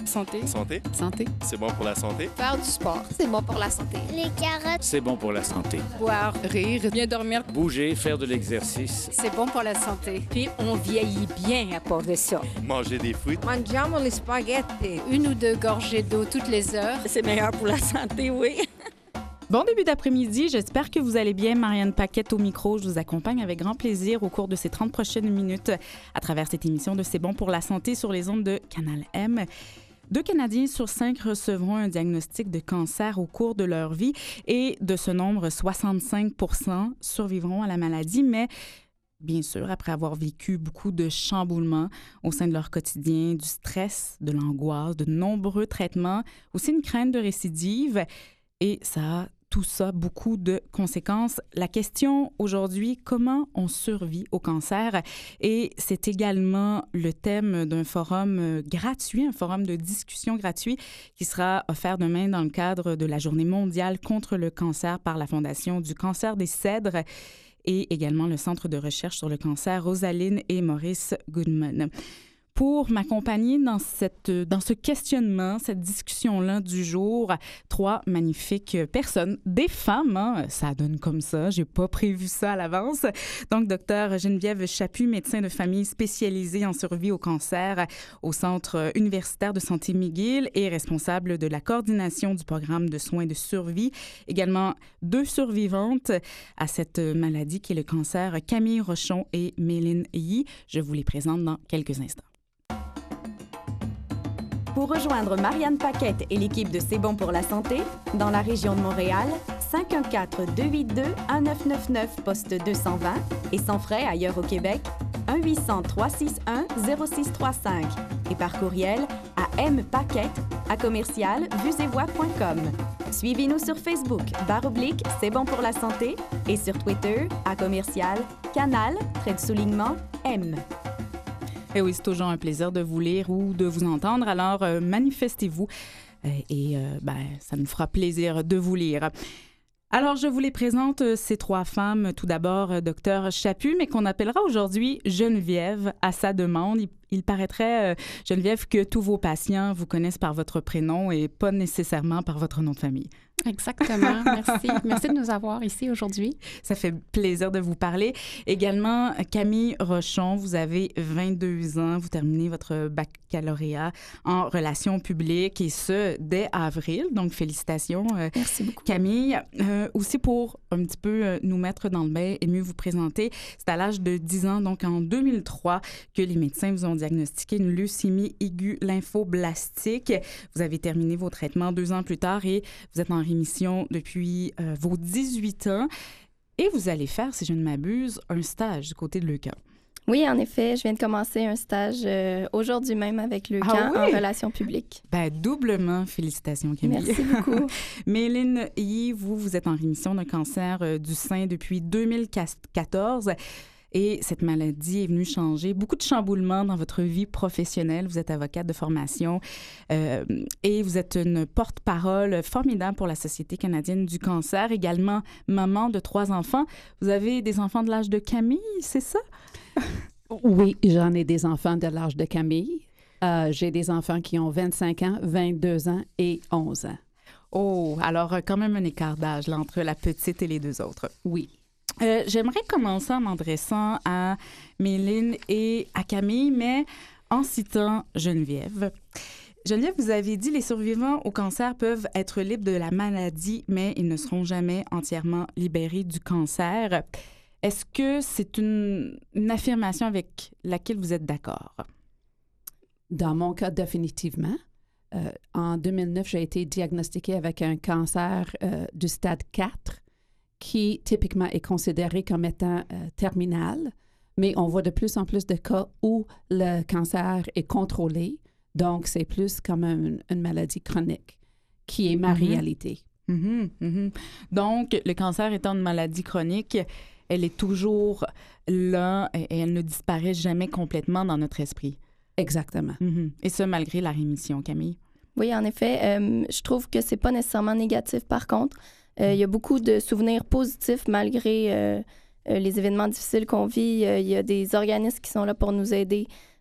Santé. Santé. Santé. C'est bon pour la santé. Faire du sport, c'est bon pour la santé. Les carottes, c'est bon pour la santé. Boire, rire, bien dormir. Bouger, faire de l'exercice. C'est bon pour la santé. Puis on vieillit bien à part de ça. Manger des fruits. Mangiamo les spaghettis. 1 ou 2 gorgées d'eau toutes les heures. C'est meilleur pour la santé, oui. Bon début d'après-midi, j'espère que vous allez bien. Marianne Paquette au micro, je vous accompagne avec grand plaisir au cours de ces 30 prochaines minutes à travers cette émission de C'est bon pour la santé sur les ondes de Canal M. 2 Canadiens sur 5 recevront un diagnostic de cancer au cours de leur vie et de ce nombre, 65% survivront à la maladie, mais bien sûr, après avoir vécu beaucoup de chamboulements au sein de leur quotidien, du stress, de l'angoisse, de nombreux traitements, aussi une crainte de récidive et ça a tout ça, beaucoup de conséquences. La question aujourd'hui, comment on survit au cancer? Et c'est également le thème d'un forum gratuit, un forum de discussion gratuit qui sera offert demain dans le cadre de la Journée mondiale contre le cancer par la Fondation du cancer des Cèdres et également le Centre de recherche sur le cancer Rosaline et Maurice Goodman. Pour m'accompagner dans ce questionnement, cette discussion-là du jour, 3 magnifiques personnes, des femmes, hein, ça donne comme ça, j'ai pas prévu ça à l'avance. Donc, Dr Geneviève Chaput, médecin de famille spécialisée en survie au cancer au Centre universitaire de santé McGill et responsable de la coordination du programme de soins de survie. Également 2 survivantes à cette maladie qui est le cancer, Camille Rochon et Méline Yee. Je vous les présente dans quelques instants. Pour rejoindre Marianne Paquette et l'équipe de C'est bon pour la santé, dans la région de Montréal, 514-282-1999, poste 220, et sans frais ailleurs au Québec, 1-800-361-0635, et par courriel à mpaquette@vuesetvoix.com. Suivez-nous sur Facebook, /C'est bon pour la santé, et sur Twitter, @canal_M. Et oui, c'est toujours un plaisir de vous lire ou de vous entendre. Alors, manifestez-vous ça nous fera plaisir de vous lire. Alors, je vous les présente, ces 3 femmes. Tout d'abord, Dr Chaput, mais qu'on appellera aujourd'hui Geneviève à sa demande. Il paraîtrait, Geneviève, que tous vos patients vous connaissent par votre prénom et pas nécessairement par votre nom de famille. Exactement. Merci. Merci de nous avoir ici aujourd'hui. Ça fait plaisir de vous parler. Également, Camille Rochon, vous avez 22 ans. Vous terminez votre baccalauréat en relations publiques et ce, dès avril. Donc, félicitations. Merci beaucoup. Camille, aussi pour un petit peu nous mettre dans le bain et mieux vous présenter, c'est à l'âge de 10 ans, donc en 2003, que les médecins vous ont diagnostiqué une leucémie aiguë lymphoblastique. Vous avez terminé vos traitements 2 ans plus tard et vous êtes en rémission depuis vos 18 ans. Et vous allez faire, si je ne m'abuse, un stage du côté de Leucan. Oui, en effet, je viens de commencer un stage aujourd'hui même avec Leucan en relations publiques. Ben, doublement, félicitations, Camille. Merci beaucoup. Méline Yee, vous êtes en rémission d'un cancer du sein depuis 2014. Et cette maladie est venue changer beaucoup de chamboulements dans votre vie professionnelle. Vous êtes avocate de formation et vous êtes une porte-parole formidable pour la Société canadienne du cancer, également maman de 3 enfants. Vous avez des enfants de l'âge de Camille, c'est ça? Oui, j'en ai des enfants de l'âge de Camille. J'ai des enfants qui ont 25 ans, 22 ans et 11 ans. Oh, alors quand même un écart d'âge là, entre la petite et les 2 autres. Oui. J'aimerais commencer en m'adressant à Méline et à Camille, mais en citant Geneviève. Geneviève, vous avez dit les survivants au cancer peuvent être libres de la maladie, mais ils ne seront jamais entièrement libérés du cancer. Est-ce que c'est une affirmation avec laquelle vous êtes d'accord? Dans mon cas, définitivement. En 2009, j'ai été diagnostiquée avec un cancer du stade 4. Qui typiquement est considéré comme étant terminal, mais on voit de plus en plus de cas où le cancer est contrôlé. Donc, c'est plus comme une maladie chronique, qui est ma réalité. Donc, le cancer étant une maladie chronique, elle est toujours là et elle ne disparaît jamais complètement dans notre esprit. Exactement. Et ça, malgré la rémission, Camille? Oui, en effet. Je trouve que c'est pas nécessairement négatif, par contre. Il y a beaucoup de souvenirs positifs malgré les événements difficiles qu'on vit. Il y a des organismes qui sont là pour nous aider.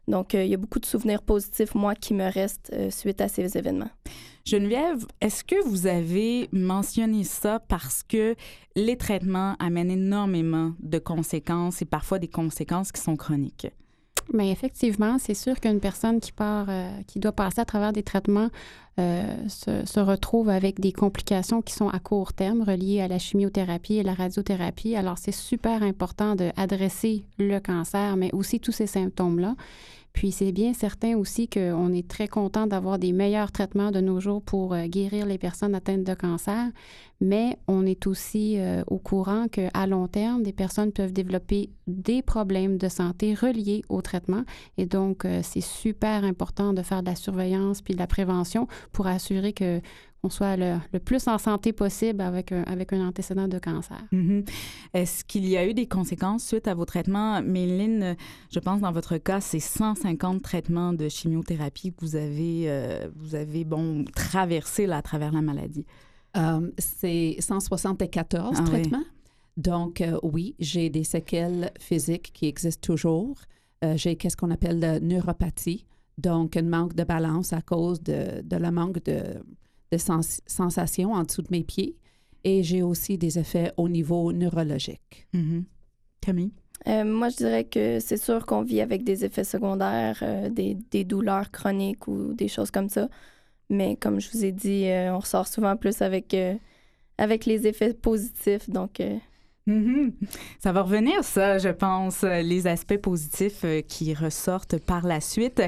Donc, il y a beaucoup de souvenirs positifs, moi, qui me restent suite à ces événements. Geneviève, est-ce que vous avez mentionné ça parce que les traitements amènent énormément de conséquences et parfois des conséquences qui sont chroniques? Bien, effectivement, c'est sûr qu'une personne qui doit passer à travers des traitements se retrouve avec des complications qui sont à court terme reliées à la chimiothérapie et la radiothérapie. Alors, c'est super important d'adresser le cancer, mais aussi tous ces symptômes-là. Puis, c'est bien certain aussi qu'on est très content d'avoir des meilleurs traitements de nos jours pour guérir les personnes atteintes de cancer, mais on est aussi au courant qu'à long terme, des personnes peuvent développer des problèmes de santé reliés au traitement. Et donc, c'est super important de faire de la surveillance puis de la prévention pour assurer qu'on soit le plus en santé possible avec un antécédent de cancer. Mm-hmm. Est-ce qu'il y a eu des conséquences suite à vos traitements? Méline, je pense dans votre cas, c'est 150 traitements de chimiothérapie que vous avez traversé là, à travers la maladie. C'est 174 traitements. Oui. Donc, oui, j'ai des séquelles physiques qui existent toujours. J'ai qu'est-ce qu'on appelle la neuropathie, donc un manque de balance à cause de la manque de sensations en dessous de mes pieds. Et j'ai aussi des effets au niveau neurologique. Mm-hmm. Camille? Moi, je dirais que c'est sûr qu'on vit avec des effets secondaires, des douleurs chroniques ou des choses comme ça. Mais comme je vous ai dit, on ressort souvent plus avec les effets positifs. Donc, Mm-hmm. Ça va revenir, ça, je pense, les aspects positifs qui ressortent par la suite.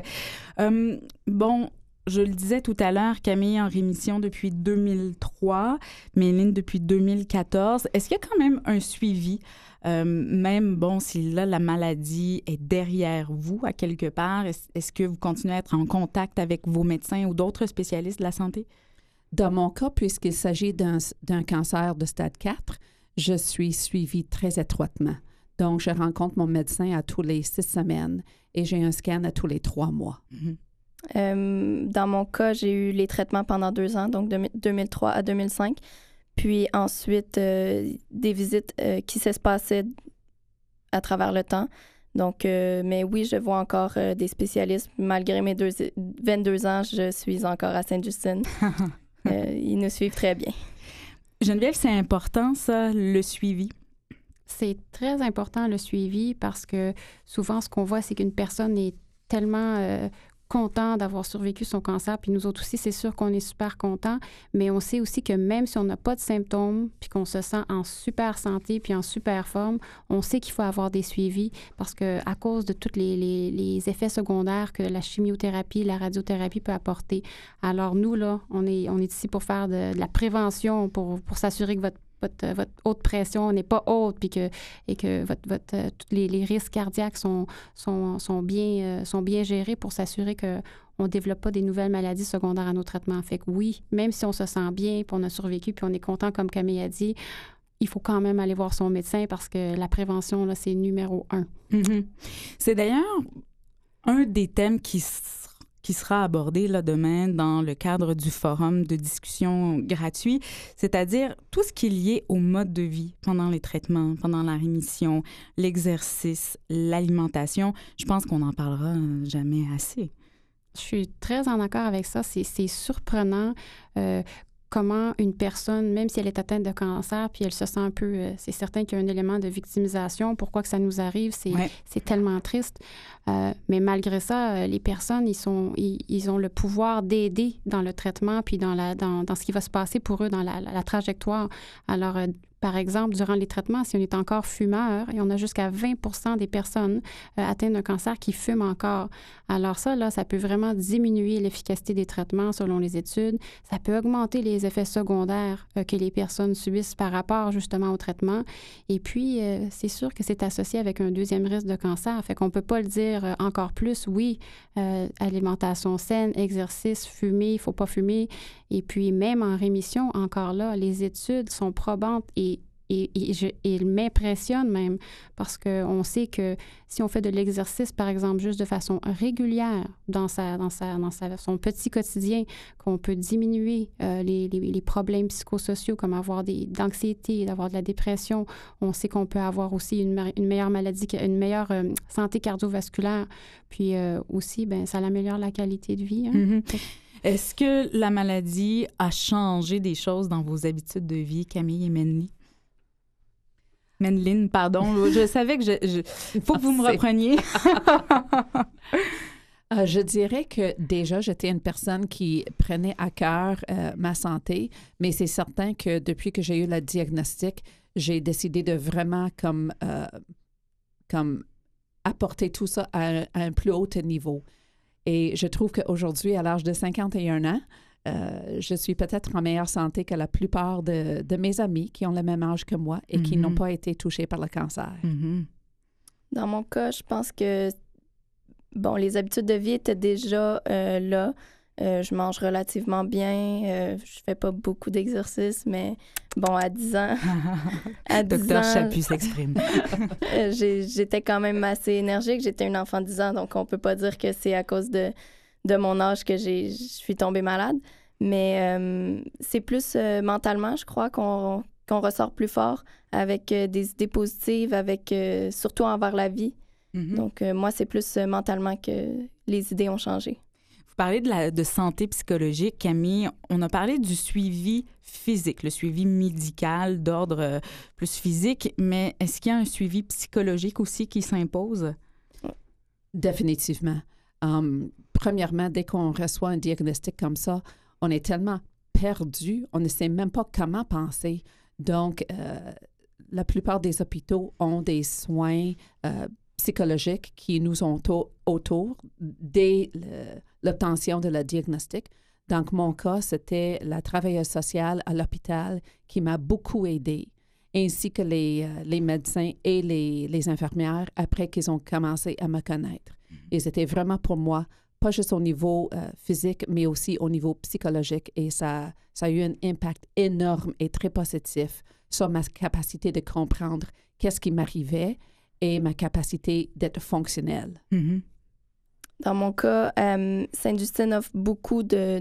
Je le disais tout à l'heure, Camille en rémission depuis 2003, Méline depuis 2014. Est-ce qu'il y a quand même un suivi, même, si là, la maladie est derrière vous, à quelque part, est-ce que vous continuez à être en contact avec vos médecins ou d'autres spécialistes de la santé? Dans mon cas, puisqu'il s'agit d'un cancer de stade 4, je suis suivie très étroitement. Donc, je rencontre mon médecin à tous les 6 semaines et j'ai un scan à tous les 3 mois. Mm-hmm. Dans mon cas, j'ai eu les traitements pendant 2 ans, donc de 2003 à 2005. Puis ensuite, des visites qui s'espaçaient à travers le temps. Donc, mais oui, je vois encore des spécialistes. Malgré mes 22 ans, je suis encore à Sainte-Justine. Ils nous suivent très bien. Geneviève, c'est important, ça, le suivi? C'est très important, le suivi, parce que souvent, ce qu'on voit, c'est qu'une personne est tellement content d'avoir survécu son cancer, puis nous autres aussi, c'est sûr qu'on est super contents, mais on sait aussi que même si on n'a pas de symptômes, puis qu'on se sent en super santé, puis en super forme, on sait qu'il faut avoir des suivis, parce que à cause de tous les effets secondaires que la chimiothérapie, la radiothérapie peut apporter. Alors nous, là, on est ici pour faire de la prévention, pour s'assurer que votre haute pression n'est pas haute, puis que tous les risques cardiaques sont bien gérés pour s'assurer qu'on ne développe pas des nouvelles maladies secondaires à nos traitements. Fait que oui, même si on se sent bien, puis on a survécu, puis on est content, comme Camille a dit, il faut quand même aller voir son médecin parce que la prévention, là, c'est numéro 1. Mm-hmm. C'est d'ailleurs un des thèmes qui sera abordé là, demain dans le cadre du forum de discussion gratuit, c'est-à-dire tout ce qui est lié au mode de vie pendant les traitements, pendant la rémission, l'exercice, l'alimentation. Je pense qu'on n'en parlera jamais assez. Je suis très en accord avec ça. C'est surprenant comment une personne, même si elle est atteinte de cancer, puis elle se sent un peu... c'est certain qu'il y a un élément de victimisation. Pourquoi que ça nous arrive? C'est tellement triste. Mais malgré ça, les personnes, ils ont le pouvoir d'aider dans le traitement puis dans ce qui va se passer pour eux dans la trajectoire. Alors, par exemple, durant les traitements, si on est encore fumeur, et on a jusqu'à 20% des personnes atteintes d'un cancer qui fument encore. Alors ça, là, ça peut vraiment diminuer l'efficacité des traitements selon les études. Ça peut augmenter les effets secondaires que les personnes subissent par rapport justement au traitement. Et puis, c'est sûr que c'est associé avec un deuxième risque de cancer. Fait qu'on ne peut pas le dire encore plus. Oui, alimentation saine, exercice, fumer, il ne faut pas fumer. Et puis, même en rémission, encore là, les études sont probantes et il m'impressionne même parce qu'on sait que si on fait de l'exercice, par exemple, juste de façon régulière dans son petit quotidien, qu'on peut diminuer les problèmes psychosociaux comme avoir d'anxiété, d'avoir de la dépression. On sait qu'on peut avoir aussi une meilleure maladie, une meilleure santé cardiovasculaire. Puis aussi, ça améliore la qualité de vie. Hein? Mm-hmm. Est-ce que la maladie a changé des choses dans vos habitudes de vie, Camille et Menline, pardon. Je savais que faut que vous me repreniez. Je dirais que déjà, j'étais une personne qui prenait à cœur ma santé, mais c'est certain que depuis que j'ai eu le diagnostic, j'ai décidé de vraiment comme apporter tout ça à un plus haut niveau. Et je trouve qu'aujourd'hui, à l'âge de 51 ans, je suis peut-être en meilleure santé que la plupart de mes amis qui ont le même âge que moi et qui n'ont pas été touchés par le cancer. Mm-hmm. Dans mon cas, je pense que les habitudes de vie étaient déjà là. Je mange relativement bien. Je fais pas beaucoup d'exercice, mais à 10 ans... Docteur Chaput s'exprime. J'étais quand même assez énergique. J'étais une enfant de 10 ans, donc on peut pas dire que c'est à cause de mon âge que je suis tombée malade. Mais c'est plus mentalement, je crois, qu'on ressort plus fort avec des idées positives, surtout envers la vie. Mm-hmm. Donc, moi, c'est plus mentalement que les idées ont changé. Vous parlez de santé psychologique, Camille. On a parlé du suivi physique, le suivi médical d'ordre plus physique, mais est-ce qu'il y a un suivi psychologique aussi qui s'impose? Définitivement. Premièrement, dès qu'on reçoit un diagnostic comme ça, on est tellement perdu, on ne sait même pas comment penser. Donc, la plupart des hôpitaux ont des soins psychologiques qui nous ont autour dès l'obtention de la diagnostic. Dans mon cas, c'était la travailleuse sociale à l'hôpital qui m'a beaucoup aidée, ainsi que les médecins et les infirmières après qu'ils ont commencé à me connaître. Et c'était vraiment pour moi, pas juste au niveau physique, mais aussi au niveau psychologique. Et ça a eu un impact énorme et très positif sur ma capacité de comprendre qu'est-ce qui m'arrivait et ma capacité d'être fonctionnelle. Mm-hmm. Dans mon cas, Sainte-Justine offre beaucoup de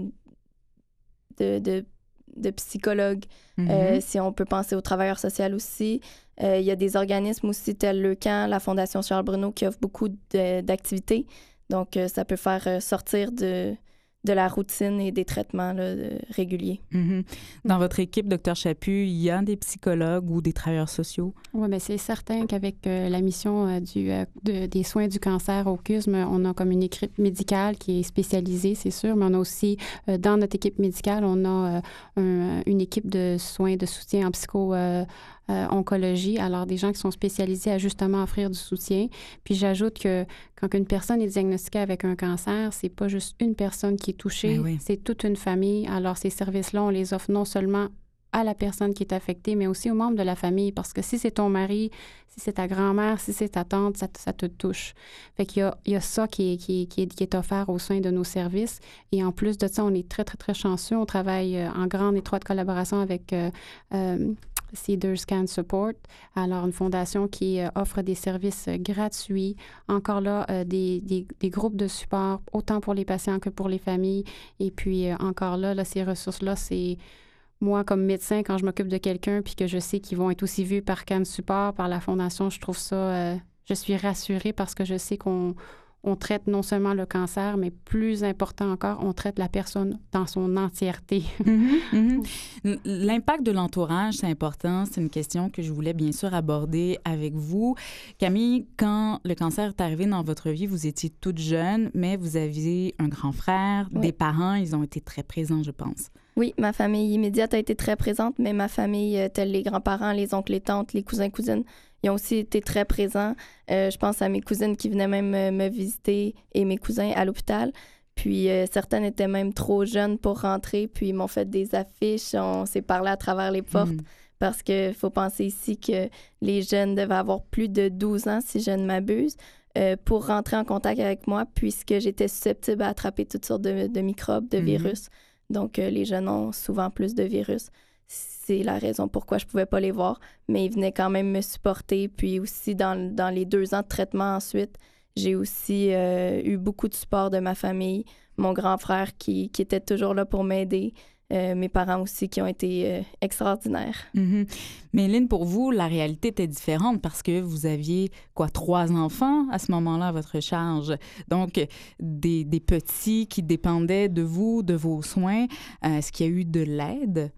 psychologues. Mm-hmm. Si on peut penser aux travailleurs sociaux aussi. Il y a des organismes aussi tels le Camp, la Fondation Charles Bruno qui offrent beaucoup d'activités. Donc, ça peut faire sortir de la routine et des traitements réguliers. Mm-hmm. Dans votre équipe, Dr Chaput, il y a des psychologues ou des travailleurs sociaux? Oui, bien, c'est certain qu'avec la mission des soins du cancer au CUSM, on a comme une équipe médicale qui est spécialisée, c'est sûr, mais on a aussi, dans notre équipe médicale, on a une équipe de soins de soutien en oncologie, alors des gens qui sont spécialisés à justement offrir du soutien. Puis j'ajoute que quand une personne est diagnostiquée avec un cancer, c'est pas juste une personne qui est touchée, oui. C'est toute une famille. Alors ces services-là, on les offre non seulement à la personne qui est affectée, mais aussi aux membres de la famille, parce que si c'est ton mari, si c'est ta grand-mère, si c'est ta tante, ça te touche. Fait qu'il y a ça qui est offert au sein de nos services. Et en plus de ça, on est très, très, très chanceux. On travaille en grande étroite collaboration avec Cedars Can Support, alors une fondation qui offre des services gratuits. Encore là, des groupes de support, autant pour les patients que pour les familles. Et puis encore là, ces ressources-là, c'est... Moi, comme médecin, quand je m'occupe de quelqu'un puis que je sais qu'ils vont être aussi vus par Can Support, par la Fondation, je trouve ça... je suis rassurée parce que je sais qu'on traite non seulement le cancer, mais plus important encore, on traite la personne dans son entièreté. Mm-hmm, mm-hmm. L'impact de l'entourage, c'est important. C'est une question que je voulais bien sûr aborder avec vous. Camille, quand le cancer est arrivé dans votre vie, vous étiez toute jeune, mais vous aviez un grand frère, oui. Des parents, ils ont été très présents, je pense. Oui, ma famille immédiate a été très présente, mais ma famille, telle les grands-parents, les oncles, les tantes, les cousins, cousines, ils ont aussi été très présents. Je pense à mes cousines qui venaient même me visiter et mes cousins à l'hôpital. Puis certaines étaient même trop jeunes pour rentrer, puis ils m'ont fait des affiches. On s'est parlé à travers les portes parce qu'il faut penser ici que les jeunes devaient avoir plus de 12 ans, si je ne m'abuse, pour rentrer en contact avec moi, puisque j'étais susceptible à attraper toutes sortes de microbes, de virus. Donc, les jeunes ont souvent plus de virus. c'est la raison pourquoi je pouvais pas les voir. Mais ils venaient quand même me supporter. Puis aussi, dans les 2 ans de traitement ensuite, j'ai aussi eu beaucoup de support de ma famille. Mon grand frère qui était toujours là pour m'aider. Mes parents aussi qui ont été extraordinaires. Mm-hmm. Mais Lynn, pour vous, la réalité était différente parce que vous aviez, 3 enfants à ce moment-là à votre charge. Donc, des petits qui dépendaient de vous, de vos soins. Est-ce qu'il y a eu de l'aide?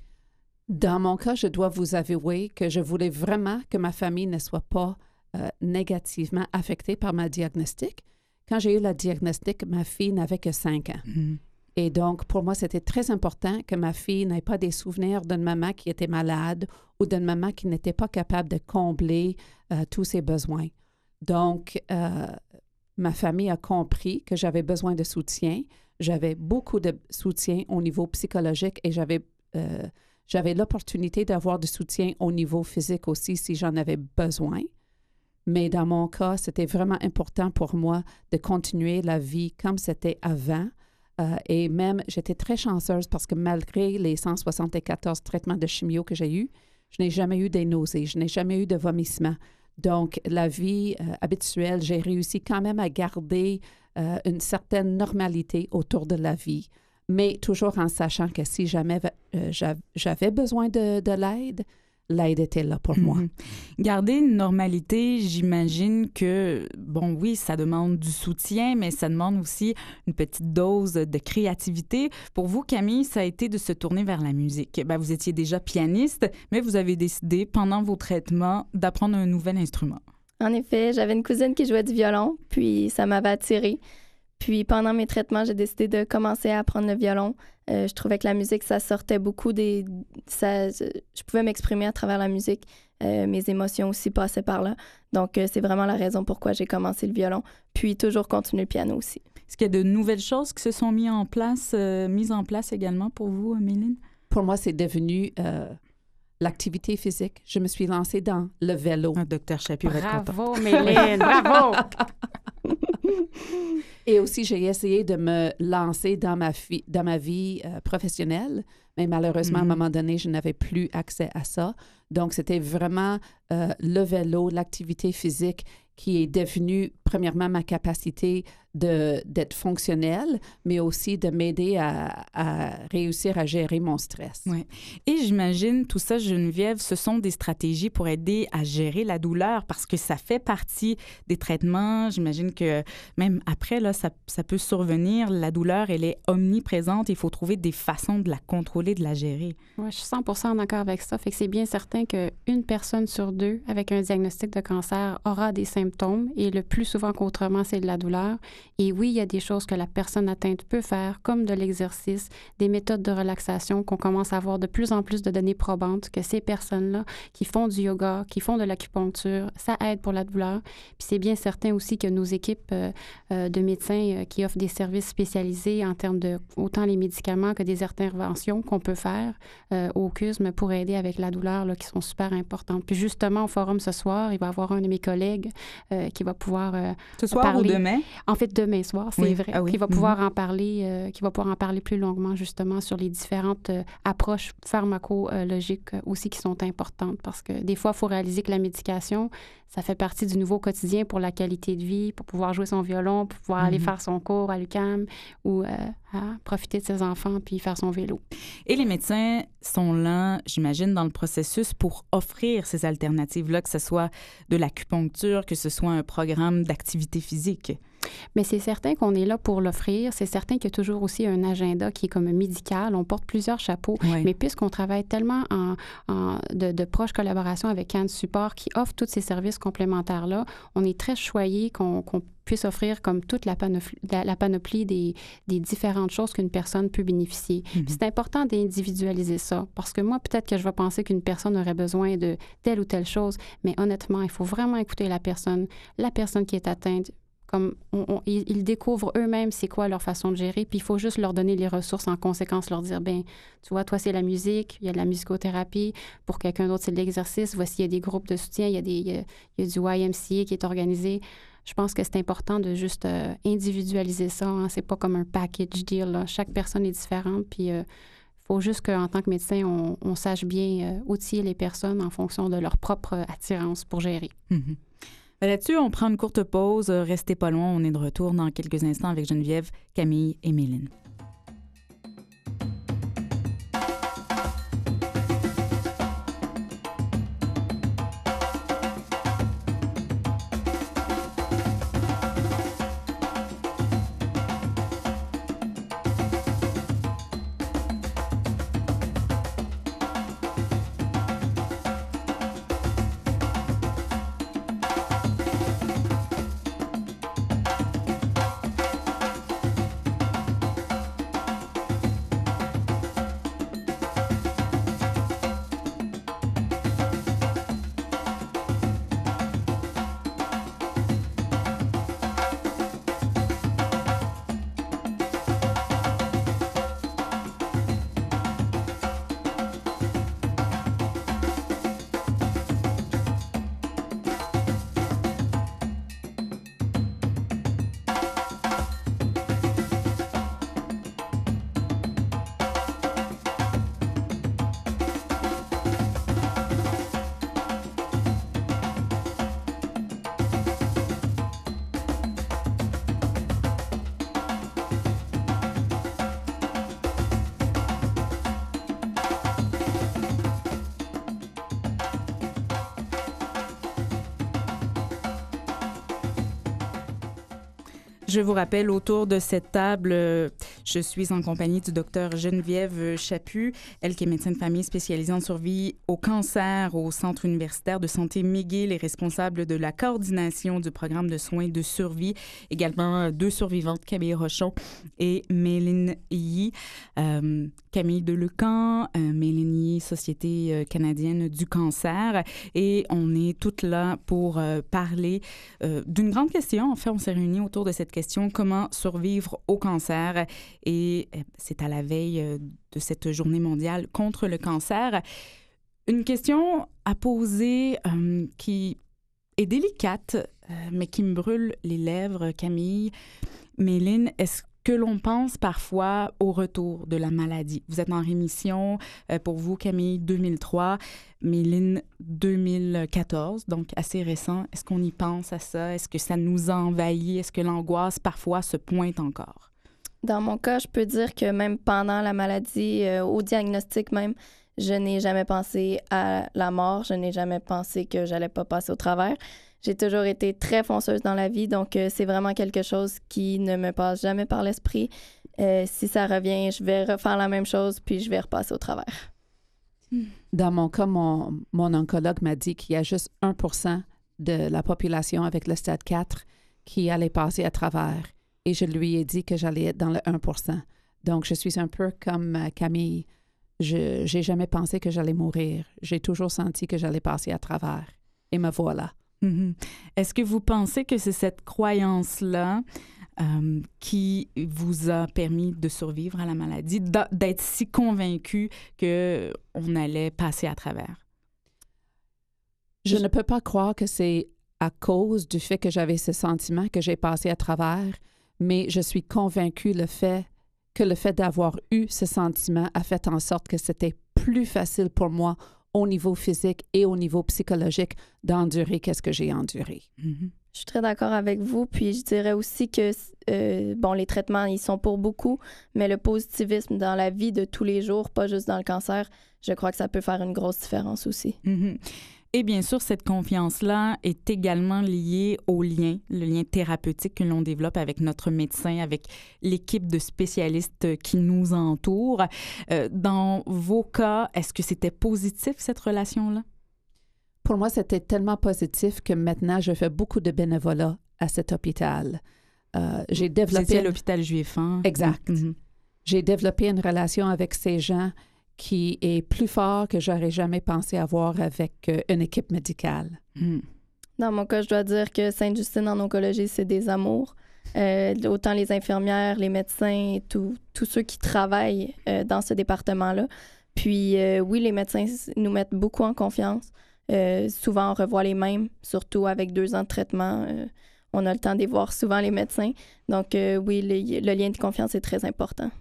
Dans mon cas, je dois vous avouer que je voulais vraiment que ma famille ne soit pas négativement affectée par ma diagnostic. Quand j'ai eu la diagnostic, ma fille n'avait que 5 ans. Mm-hmm. Et donc, pour moi, c'était très important que ma fille n'ait pas des souvenirs d'une maman qui était malade ou d'une maman qui n'était pas capable de combler tous ses besoins. Donc, ma famille a compris que j'avais besoin de soutien. J'avais beaucoup de soutien au niveau psychologique et j'avais l'opportunité d'avoir du soutien au niveau physique aussi si j'en avais besoin. Mais dans mon cas, c'était vraiment important pour moi de continuer la vie comme c'était avant. Et même, j'étais très chanceuse parce que malgré les 174 traitements de chimio que j'ai eus, je n'ai jamais eu des nausées, je n'ai jamais eu de vomissements. Donc, la vie habituelle, j'ai réussi quand même à garder une certaine normalité autour de la vie, mais toujours en sachant que si jamais j'avais besoin de l'aide était là pour moi. Garder une normalité, j'imagine que, bon, oui, ça demande du soutien, mais ça demande aussi une petite dose de créativité. Pour vous, Camille, ça a été de se tourner vers la musique. Ben, vous étiez déjà pianiste, mais vous avez décidé, pendant vos traitements, d'apprendre un nouvel instrument. En effet, j'avais une cousine qui jouait du violon, puis ça m'avait attirée. Puis pendant mes traitements, j'ai décidé de commencer à apprendre le violon. Je trouvais que la musique, ça sortait beaucoup je pouvais m'exprimer à travers la musique. Mes émotions aussi passaient par là. Donc, c'est vraiment la raison pourquoi j'ai commencé le violon. Puis toujours continuer le piano aussi. Est-ce qu'il y a de nouvelles choses qui se sont mises en place également pour vous, Méline? Pour moi, c'est devenu l'activité physique. Je me suis lancée dans le vélo. Docteur Chaput. Bravo, Méline, bravo! Et aussi, j'ai essayé de me lancer dans ma vie professionnelle, mais malheureusement, à un moment donné, je n'avais plus accès à ça. Donc, c'était vraiment le vélo, l'activité physique qui est devenue, premièrement, ma capacité d'être fonctionnelle, mais aussi de m'aider à réussir à gérer mon stress. Oui. Et j'imagine, tout ça, Geneviève, ce sont des stratégies pour aider à gérer la douleur parce que ça fait partie des traitements. J'imagine que même après, là, ça peut survenir. La douleur, elle est omniprésente. Il faut trouver des façons de la contrôler, de la gérer. Oui, je suis 100% d'accord avec ça. Fait que c'est bien certain qu'une personne sur 2 avec un diagnostic de cancer aura des symptômes et le plus souvent qu'autrement, c'est de la douleur. Et oui, il y a des choses que la personne atteinte peut faire, comme de l'exercice, des méthodes de relaxation qu'on commence à avoir de plus en plus de données probantes que ces personnes-là qui font du yoga, qui font de l'acupuncture, ça aide pour la douleur. Puis c'est bien certain aussi que nos équipes de médecins qui offrent des services spécialisés en termes de autant les médicaments que des interventions qu'on peut faire au CUSM pour aider avec la douleur là, qui sont super importantes. Puis justement, au forum ce soir, il va y avoir un de mes collègues qui va pouvoir ce soir parler. Ou demain? En fait, demain soir, c'est vrai. Oui. Qui va pouvoir en parler, qui va pouvoir en parler plus longuement justement sur les différentes approches pharmacologiques aussi qui sont importantes parce que des fois, il faut réaliser que la médication, ça fait partie du nouveau quotidien pour la qualité de vie, pour pouvoir jouer son violon, pour pouvoir aller faire son cours à l'UQAM ou profiter de ses enfants puis faire son vélo. Et les médecins sont là, j'imagine, dans le processus pour offrir ces alternatives-là, que ce soit de l'acupuncture, que ce soit un programme d'activité physique. Mais c'est certain qu'on est là pour l'offrir. C'est certain qu'il y a toujours aussi un agenda qui est comme médical. On porte plusieurs chapeaux. Oui. Mais puisqu'on travaille tellement de proche collaboration avec Can Support qui offre tous ces services complémentaires-là, on est très choyé qu'on puisse offrir comme toute la panoplie des différentes choses qu'une personne peut bénéficier. Mm-hmm. C'est important d'individualiser ça parce que moi, peut-être que je vais penser qu'une personne aurait besoin de telle ou telle chose, mais honnêtement, il faut vraiment écouter la personne qui est atteinte. Comme ils découvrent eux-mêmes c'est quoi leur façon de gérer, puis il faut juste leur donner les ressources en conséquence, leur dire, ben tu vois, toi, c'est la musique, il y a de la musicothérapie, pour quelqu'un d'autre, c'est de l'exercice, voici, il y a des groupes de soutien, il y a du YMCA qui est organisé. Je pense que c'est important de juste individualiser ça, hein. C'est pas comme un package deal, là. Chaque personne est différente, puis faut juste qu'en tant que médecin, on sache bien outiller les personnes en fonction de leur propre attirance pour gérer. Mm-hmm. Là-dessus, on prend une courte pause. Restez pas loin, on est de retour dans quelques instants avec Geneviève, Camille et Méline. Je vous rappelle, autour de cette table, je suis en compagnie du docteur Geneviève Chaput, elle qui est médecin de famille spécialisée en survie au cancer au Centre universitaire de santé McGill et responsable de la coordination du programme de soins de survie. Également deux survivantes, Camille Rochon et Méline Yee. Camille Delecamp, Méline Yee, Société canadienne du cancer. Et on est toutes là pour parler d'une grande question. En fait, on s'est réunis autour de cette question, comment survivre au cancer? Et c'est à la veille de cette journée mondiale contre le cancer. Une question à poser qui est délicate, mais qui me brûle les lèvres, Camille. Méline, est-ce que l'on pense parfois au retour de la maladie? Vous êtes en rémission, pour vous, Camille, 2003, Méline, 2014, donc assez récent. Est-ce qu'on y pense à ça? Est-ce que ça nous envahit? Est-ce que l'angoisse, parfois, se pointe encore? Dans mon cas, je peux dire que même pendant la maladie, au diagnostic même, je n'ai jamais pensé à la mort. Je n'ai jamais pensé que j'allais pas passer au travers. J'ai toujours été très fonceuse dans la vie, donc c'est vraiment quelque chose qui ne me passe jamais par l'esprit. Si ça revient, je vais refaire la même chose, puis je vais repasser au travers. Dans mon cas, mon oncologue m'a dit qu'il y a juste 1% de la population avec le stade 4 qui allait passer à travers. Et je lui ai dit que j'allais être dans le 1%. Donc, je suis un peu comme Camille. Je n'ai jamais pensé que j'allais mourir. J'ai toujours senti que j'allais passer à travers. Et me voilà. Mm-hmm. Est-ce que vous pensez que c'est cette croyance-là qui vous a permis de survivre à la maladie, d'être si convaincu qu'on allait passer à travers? Je ne peux pas croire que c'est à cause du fait que j'avais ce sentiment que j'ai passé à travers, mais je suis convaincue que le fait d'avoir eu ce sentiment a fait en sorte que c'était plus facile pour moi au niveau physique et au niveau psychologique d'endurer qu'est-ce que j'ai enduré. Mm-hmm. Je suis très d'accord avec vous, puis je dirais aussi que, les traitements, ils sont pour beaucoup, mais le positivisme dans la vie de tous les jours, pas juste dans le cancer, je crois que ça peut faire une grosse différence aussi. Mm-hmm. Et bien sûr, cette confiance-là est également liée au lien, le lien thérapeutique que l'on développe avec notre médecin, avec l'équipe de spécialistes qui nous entoure. Dans vos cas, est-ce que c'était positif, cette relation-là? Pour moi, c'était tellement positif que maintenant, je fais beaucoup de bénévolat à cet hôpital. J'ai développé... Vous étiez à l'hôpital juif, hein? Exact. Mm-hmm. J'ai développé une relation avec ces gens qui est plus fort que j'aurais jamais pensé avoir avec une équipe médicale. Mm. Dans mon cas, je dois dire que Sainte-Justine en oncologie, c'est des amours. Autant les infirmières, les médecins, tous ceux qui travaillent dans ce département-là. Puis oui, les médecins nous mettent beaucoup en confiance. Souvent, on revoit les mêmes, surtout avec 2 ans de traitement. On a le temps de les voir souvent, les médecins. Donc oui, le lien de confiance est très important.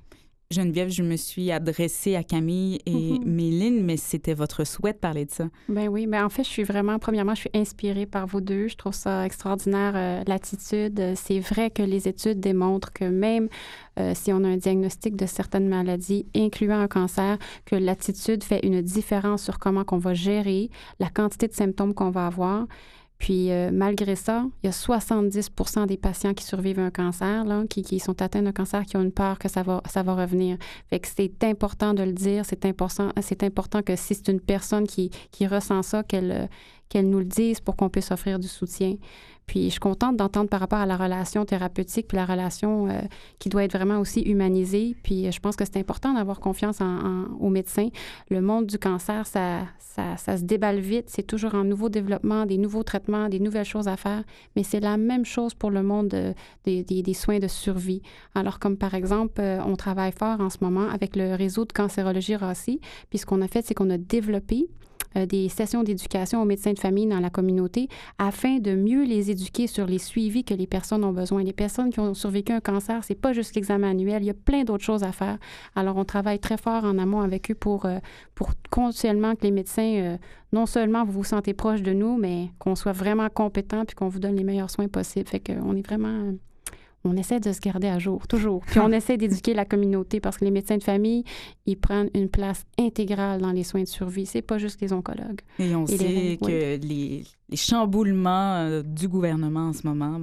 Geneviève, je me suis adressée à Camille et Méline, mais c'était votre souhait de parler de ça. Ben oui, mais en fait, premièrement, je suis inspirée par vous deux. Je trouve ça extraordinaire, l'attitude. C'est vrai que les études démontrent que même si on a un diagnostic de certaines maladies, incluant un cancer, que l'attitude fait une différence sur comment qu'on va gérer la quantité de symptômes qu'on va avoir. Puis, malgré ça, il y a 70% des patients qui survivent un cancer, là, qui sont atteints d'un cancer, qui ont une peur que ça va revenir. Fait que c'est important de le dire. C'est important que si c'est une personne qui ressent ça, qu'elle nous le dise pour qu'on puisse offrir du soutien. Puis, je suis contente d'entendre par rapport à la relation thérapeutique, puis la relation qui doit être vraiment aussi humanisée. Puis, je pense que c'est important d'avoir confiance aux médecins. Le monde du cancer, ça se déballe vite. C'est toujours en nouveau développement, des nouveaux traitements, des nouvelles choses à faire. Mais c'est la même chose pour le monde des soins de survie. Alors, comme par exemple, on travaille fort en ce moment avec le réseau de cancérologie RACI. Puis, ce qu'on a fait, c'est qu'on a développé des sessions d'éducation aux médecins de famille dans la communauté afin de mieux les éduquer sur les suivis que les personnes ont besoin. Les personnes qui ont survécu un cancer, c'est pas juste l'examen annuel, il y a plein d'autres choses à faire. Alors, on travaille très fort en amont avec eux pour continuellement que les médecins, non seulement vous vous sentez proche de nous, mais qu'on soit vraiment compétents puis qu'on vous donne les meilleurs soins possibles. Fait qu'on est vraiment... On essaie de se garder à jour, toujours. Puis on essaie d'éduquer la communauté parce que les médecins de famille, ils prennent une place intégrale dans les soins de survie. C'est pas juste les oncologues. Et on sait que les chamboulements du gouvernement en ce moment,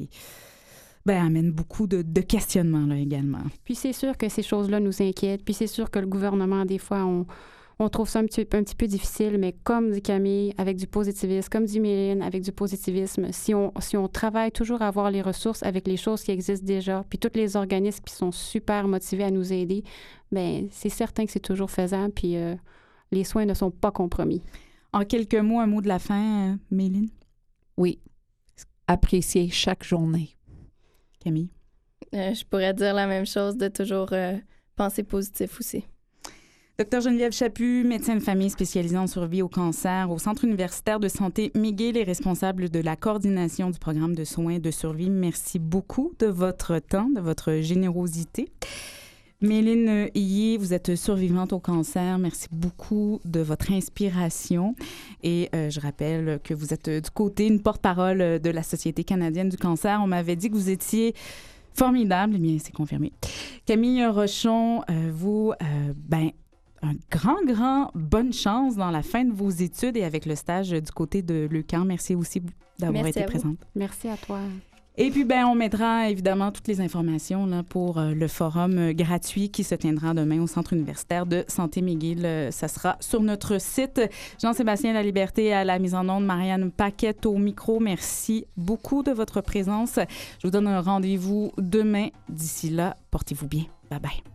amènent beaucoup de questionnements là, également. Puis c'est sûr que ces choses-là nous inquiètent. Puis c'est sûr que le gouvernement, des fois, on trouve ça un petit peu difficile, mais comme dit Camille, avec du positivisme, comme dit Méline, avec du positivisme, si on travaille toujours à avoir les ressources avec les choses qui existent déjà, puis tous les organismes qui sont super motivés à nous aider, bien, c'est certain que c'est toujours faisable, puis les soins ne sont pas compromis. En quelques mots, un mot de la fin, Méline? Oui. Apprécier chaque journée. Camille? Je pourrais dire la même chose, de toujours penser positif aussi. Dr Geneviève Chaput, médecin de famille spécialisée en survie au cancer au Centre universitaire de santé McGill et responsable de la coordination du programme de soins de survie. Merci beaucoup de votre temps, de votre générosité. Méline Hillier, vous êtes survivante au cancer. Merci beaucoup de votre inspiration. Et je rappelle que vous êtes du côté, une porte-parole de la Société canadienne du cancer. On m'avait dit que vous étiez formidable. Eh bien, c'est confirmé. Camille Rochon, vous, un grand bonne chance dans la fin de vos études et avec le stage du côté de l'UQAM. Merci aussi d'avoir été présente. Merci à toi. Et puis, on mettra évidemment toutes les informations là, pour le forum gratuit qui se tiendra demain au Centre universitaire de santé McGill. Ça sera sur notre site. Jean-Sébastien Laliberté à la mise en onde, Marianne Paquette au micro. Merci beaucoup de votre présence. Je vous donne un rendez-vous demain. D'ici là, portez-vous bien. Bye bye.